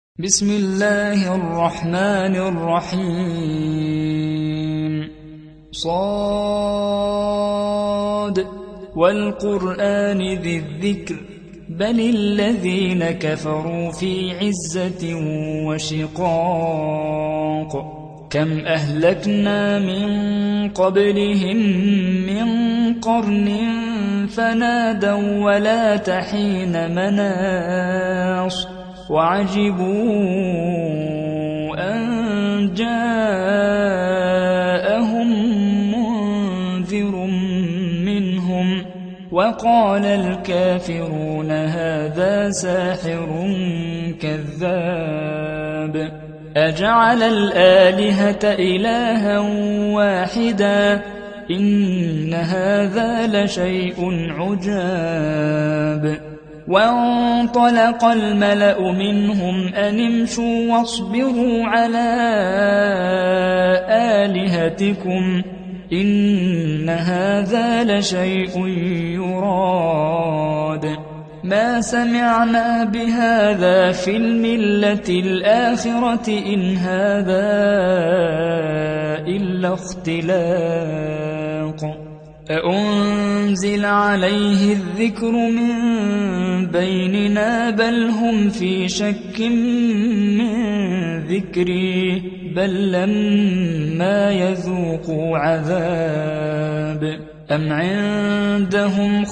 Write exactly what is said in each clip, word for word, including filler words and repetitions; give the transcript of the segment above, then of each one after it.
بسم الله الرحمن الرحيم. صاد والقرآن ذي الذكر بل الذين كفروا في عزة وشقاق. كم أهلكنا من قبلهم من قرن فنادوا ولا تحين مناص وعجبوا أن جاءهم منذر منهم وقال الكافرون هذا ساحر كذاب. أجعل الآلهة إلها واحدا إن هذا لشيء عجاب. وانطلق الملأ منهم أن امشوا واصبروا على آلهتكم إن هذا لشيء يراد. ما سمعنا بهذا في الملة الآخرة إن هذا إلا اختلاق. أأنزل عليه الذكر من بيننا بل هم في شك من ذكري بل لما يذوقوا عذاب. أم عندهم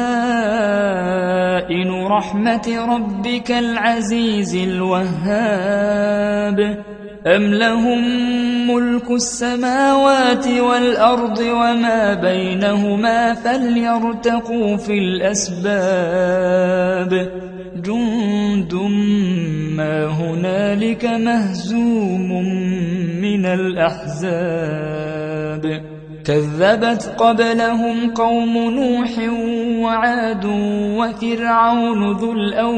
خزائن رحمة ربك العزيز الوهاب أم لهم ملك السماوات والأرض وما بينهما فليرتقوا في الأسباب. جند ما هنالك مهزوم من الأحزاب. كذبت قبلهم قوم نوح وعاد وفرعون ذو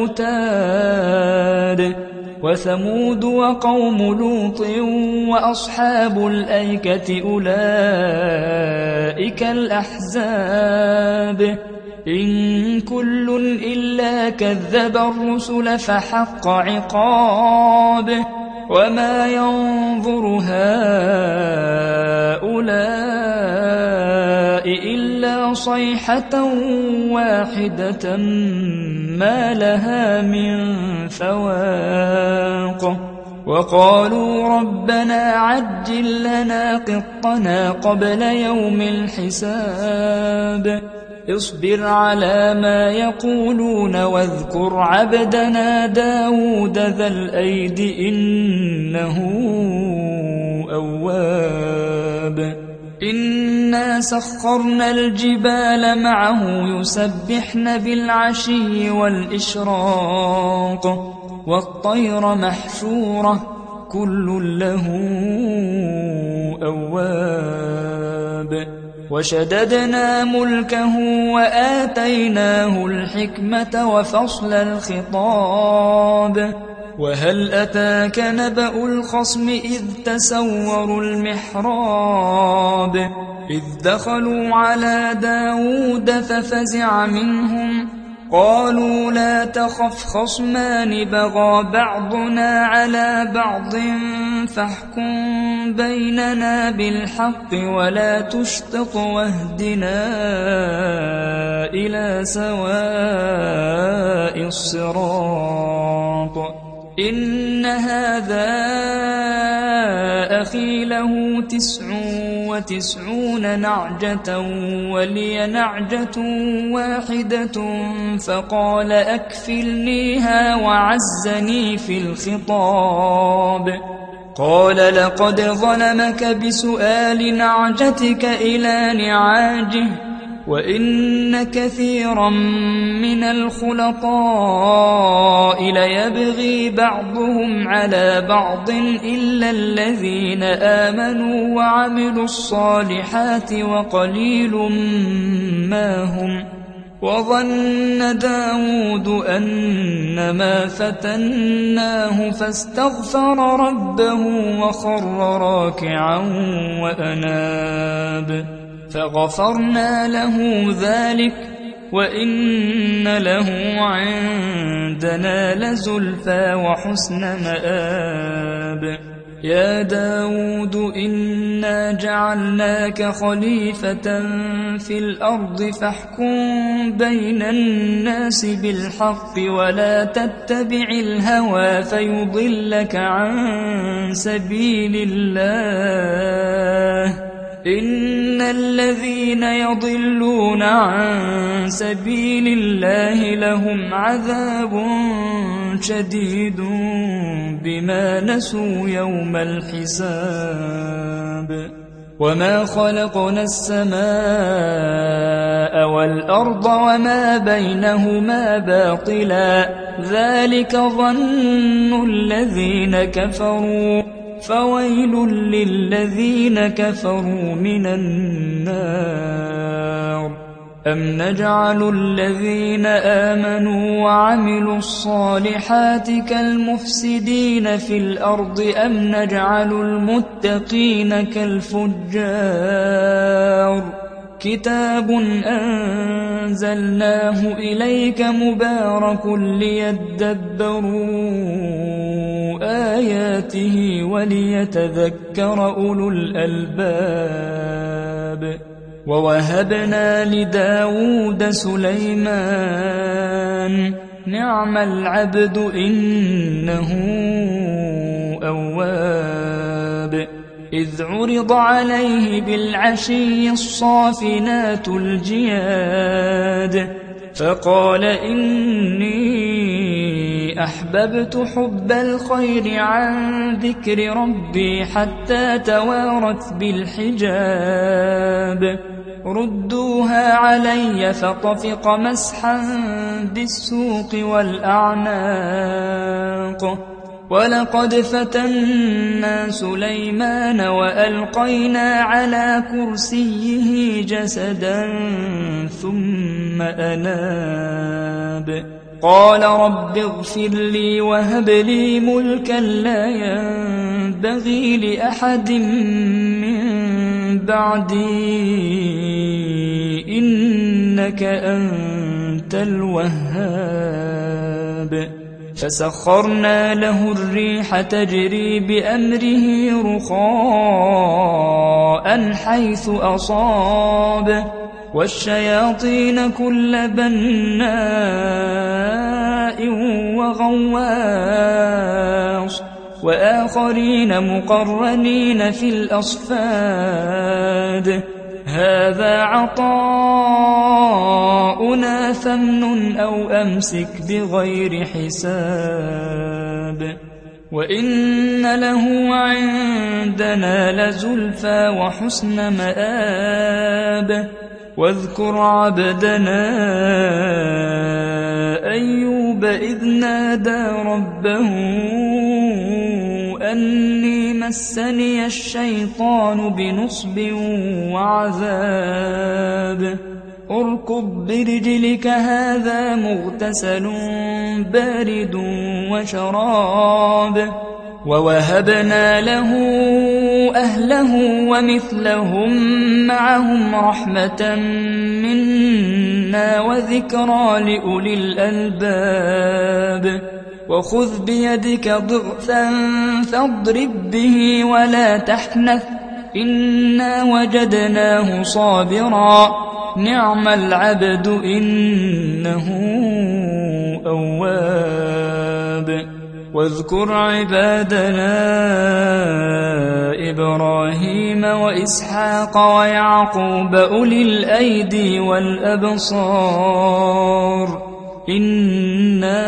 الأوتاد وثمود وقوم لوط وأصحاب الأيكة أولئك الأحزاب. إن كل إلا كذب الرسل فحق عقابه. وما ينظر هؤلاء إلا صيحة واحدة ما لها من فواق. وقالوا ربنا عجل لنا قطنا قبل يوم الحساب. اصبر على ما يقولون واذكر عبدنا داود ذا الأيد إنه أواب. إنا سخرنا الجبال معه يسبحن بالعشي والإشراق والطير محشورة كل له أواب. وشددنا ملكه وآتيناه الحكمة وفصل الخطاب. وهل أتاك نبأ الخصم إذ تسوروا المحراب إذ دخلوا على داود ففزع منهم قالوا لا تخف خصمان بغى بعضنا على بعض فاحكم بيننا بالحق ولا تشطط واهدنا إلى سواء الصراط. إن هذا أخي له تسع وتسعون نعجة ولي نعجة واحدة فقال أكفلنيها وعزني في الخطاب. قال لقد ظلمك بسؤال نعجتك إلى نعاجه وإن كثيرا من الخلطاء ليبغي بعضهم على بعض إلا الذين آمنوا وعملوا الصالحات وقليل ما هم. وظن داود أنما فتناه فاستغفر ربه وخر راكعا وأناب فغفرنا له ذلك وإن له عندنا لزلفى وحسن مآب يا داود إنا جعلناك خليفة في الأرض فاحكم بين الناس بالحق ولا تتبع الهوى فيضلك عن سبيل الله إن الذين يضلون عن سبيل الله لهم عذاب شديد بما نسوا يوم الحساب وما خلقنا السماء والأرض وما بينهما باطلا ذلك ظن الذين كفروا فويل للذين كفروا من النار أم نجعل الذين آمنوا وعملوا الصالحات كالمفسدين في الأرض أم نجعل المتقين كالفجار كتاب أنزلناه إليك مبارك ليدبروا آياته وليتذكر أولو الألباب ووهبنا لداود سليمان نعم العبد إنه أواب إذ عرض عليه بالعشي الصافنات الجياد فقال إني أحببت حب الخير عن ذكر ربي حتى توارت بالحجاب ردوها علي فطفق مسحا بالسوق والأعناق ولقد فتنا سليمان وألقينا على كرسيه جسدا ثم أناب قال رب اغفر لي وهب لي ملكا لا ينبغي لأحد من بعدي إنك أنت الوهاب فسخرنا له الريح تجري بأمره رخاء حيث أصاب والشياطين كل بناء وغواص وآخرين مقرنين في الأصفاد هذا عطاؤنا فامنن أو أمسك بغير حساب وإن له عندنا لزلفى وحسن مآب واذكر عبدنا أيوب إذ نادى ربه أني مسني الشيطان بنصب وعذاب اركض برجلك هذا مغتسل بارد وشراب ووهبنا له أهله ومثلهم معهم رحمة منا وذكرى لأولي الألباب وخذ بيدك ضغثا فاضرب به ولا تحنث إنا وجدناه صابرا نعم العبد إنه أواب واذكر عبادنا إبراهيم وإسحاق ويعقوب أولي الأيدي والأبصار إنا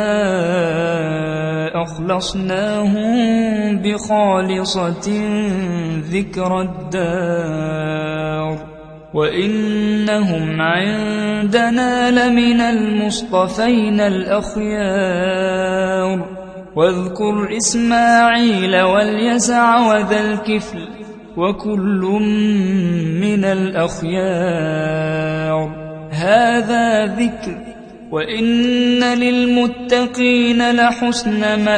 أخلصناهم بخالصة ذكر الدار وإنهم عندنا لمن المصطفين الأخيار واذكر إسماعيل واليسع وذا الكفل وكل من الأخيار هذا ذكر وإن للمتقين لحسن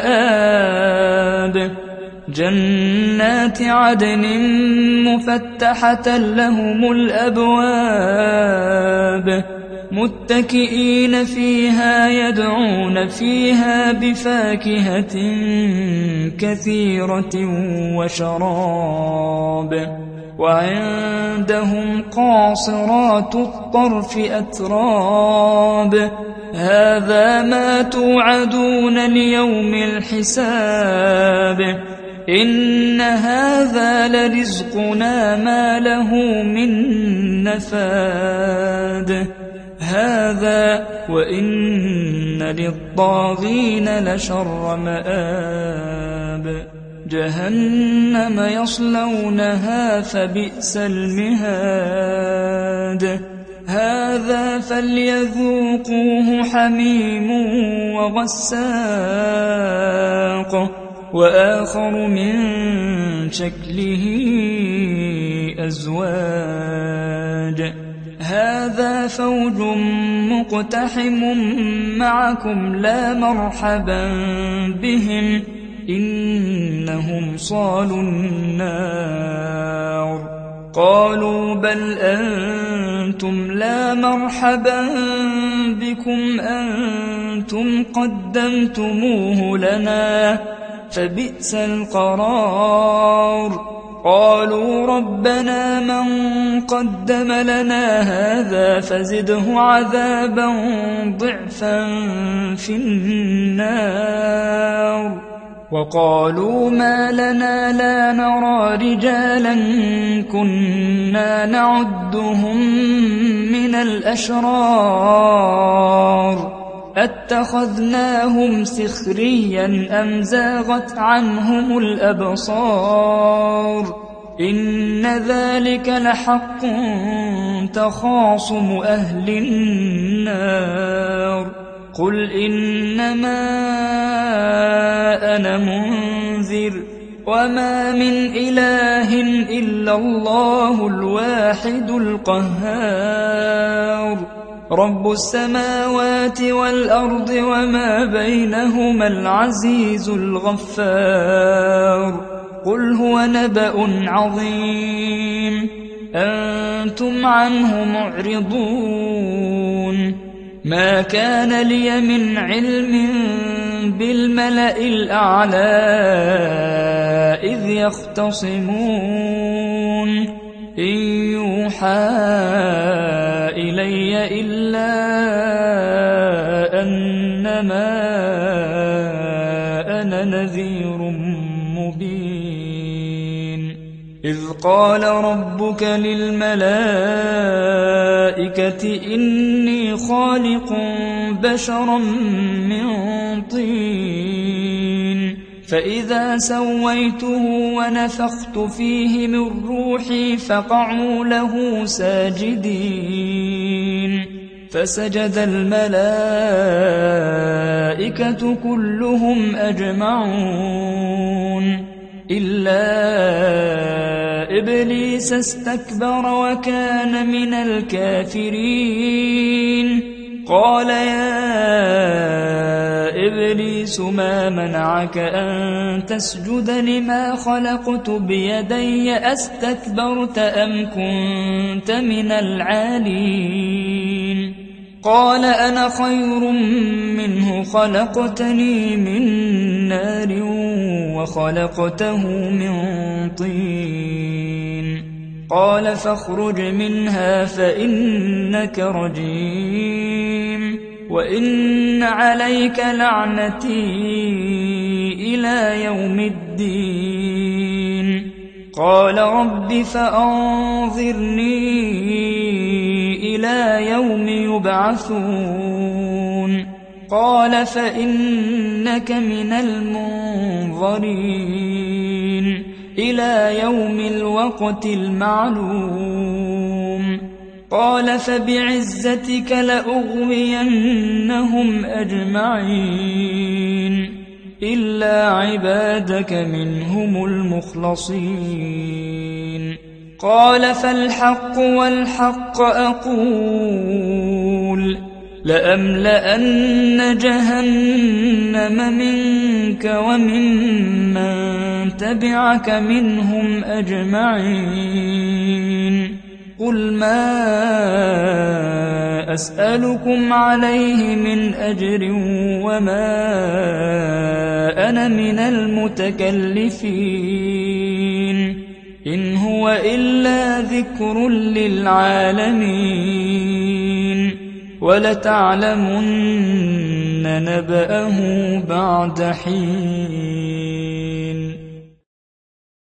مآب جنات عدن مفتحة لهم الأبواب متكئين فيها يدعون فيها بفاكهة كثيرة وشراب وعندهم قاصرات الطرف أتراب هذا ما توعدون ليوم الحساب إن هذا لرزقنا ما له من نفاد هذا وإن للطاغين لشر مآب جهنم يصلونها فبئس المهاد هذا فليذوقوه حميم وغساق وآخر من شكله أزواج هذا فوج مقتحم معكم لا مرحبا بهم إنهم صالوا النار قالوا بل أنتم لا مرحبا بكم أنتم قدمتموه لنا فبئس القرار قالوا ربنا من قدم لنا هذا فزده عذابا ضعفا في النار وقالوا ما لنا لا نرى رجالا كنا نعدهم من الأشرار أتخذناهم سخريا أم زاغت عنهم الأبصار إن ذلك لحق تخاصم أهل النار قل إنما أنا منذر وما من إله إلا الله الواحد القهار رب السماوات والأرض وما بينهما العزيز الغفار قل هو نبأ عظيم أنتم عنه معرضون ما كان لي من علم بالملأ الأعلى إذ يختصمون إن يوحى إلي إلا أنما أنا نذير مبين إذ قال ربك للملائكة إني خالق بشرا من طين فإذا سويته ونفخت فيه من روحي فقعوا له ساجدين فسجد الملائكة كلهم أجمعون إلا إبليس استكبر وكان من الكافرين قال يا إبليس ما منعك أن تسجد لما خلقت بيدي أستكبرت أم كنت من العالين قال أنا خير منه خلقتني من نار وخلقته من طين قال فاخرج منها فإنك رجيم وإن عليك لعنتي إلى يوم الدين قال رب فأنظرني إلى يوم يبعثون قال فإنك من المنظرين إلى يوم الوقت المعلوم قال فبعزتك لأغوينهم أجمعين إلا عبادك منهم المخلصين قال فالحق والحق أقول لأملأن جهنم منك وممن تبعك منهم أجمعين قل ما أسألكم عليه من أجر وما أنا من المتكلفين إن هو إلا ذكر للعالمين ولتعلمن نبأه بعد حين.